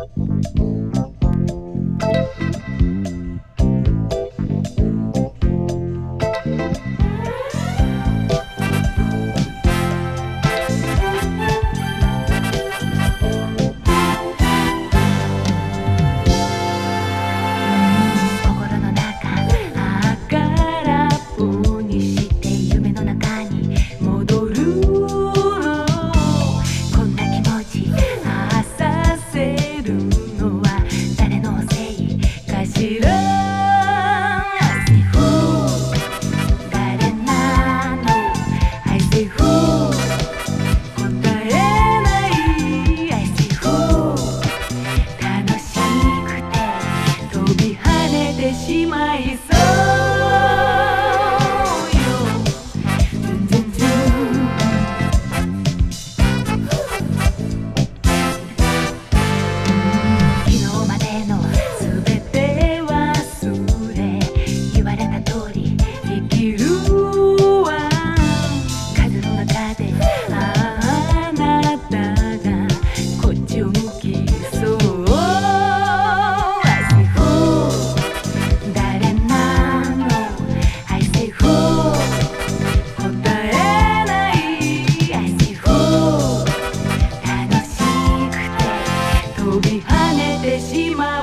しまいそうよ。昨日までのすべて忘れ、言われた通り生きるわ。風の中であなたがこっちを向きそう。飛び跳ねてしまう